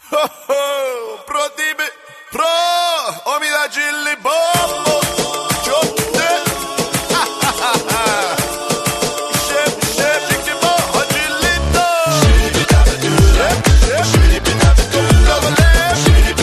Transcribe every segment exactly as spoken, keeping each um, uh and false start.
Pro dibe, pro, omida gilli bombo, chotte, shep shep dikti bo gillito, shep shep shep double shep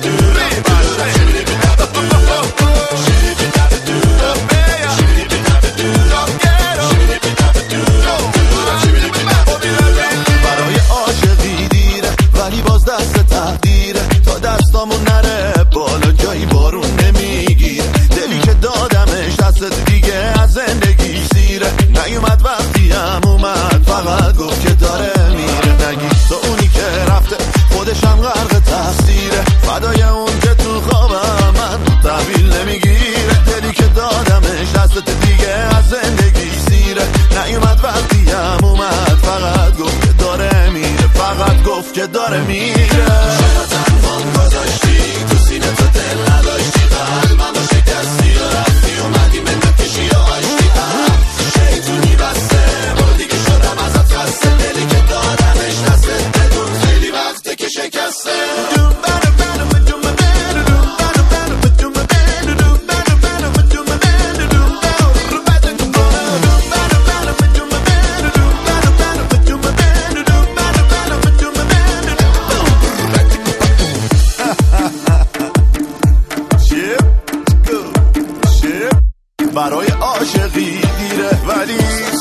برای عاشقی دیره ولی باز دست تقدیره تا دستامون نره بالا جایی بارون نمیگیره دلی که دادمش دست دیگه از زندگی سیره نیومد وقتی هم اومد فقط گفت که داره میره نگی تو اونی که رفته خودش هم غرق تقصیره فدای اون که تو خوابم من تحویل نمیگیره دلی که دادمش دست دیگه از زندگی سیره نیومد وقتی هم اومد فقط گفت که داره میره فقط گفت که داره میره چرا تنفان گذاشتی تو سینه تو دل نداشتی قلبمو شکستی و رفتی اومدی منت کشی و آشتی شیطونی بسته برو دیگه شدم ازت خسته دلی که دادمش دستت بدون خیلی وقته که شکسته برای عاشقی دیره ولی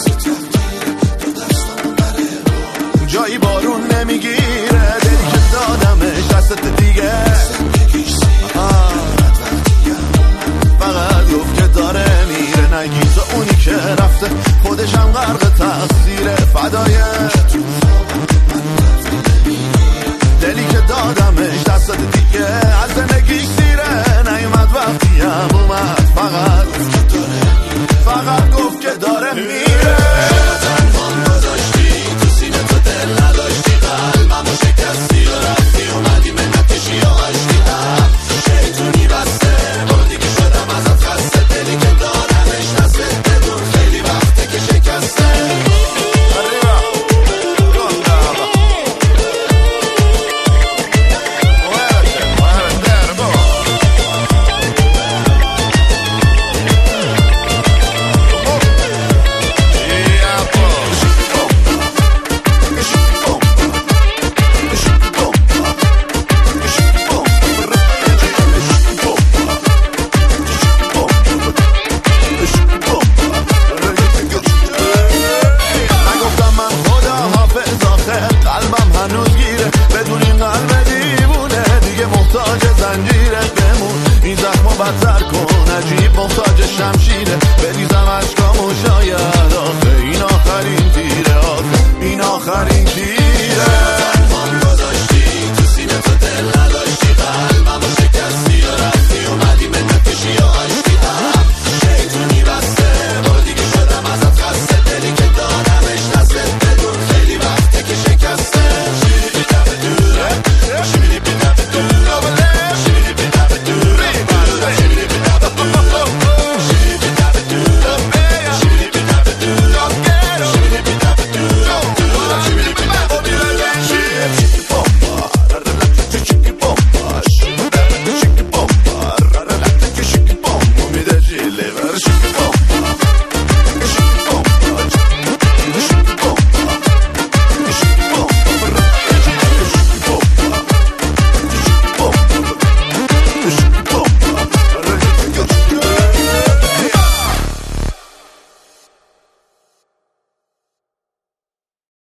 جایی بارون نمیگیره دلی که دادمش دستت دیگه فقط گفت که داره میره نگی تو اونی که رفته خودش هم غرق تقصیره فدای دلی که دادمش دستت دیگه از زندگی سیره نیومد وقتی هم اومد فقط فقط گفت که داره میره تنفان گذاشتی تو سینه تو دل نداشتی قلبمو شکستی و رفتی اومدی منت کشی و آشتی شیطونی بسته برو دیگه شدم ازت خسته دلی که دادمش دستت بدون خیلی وقته که شکسته بدتر کن عجیب محتاج شمشیره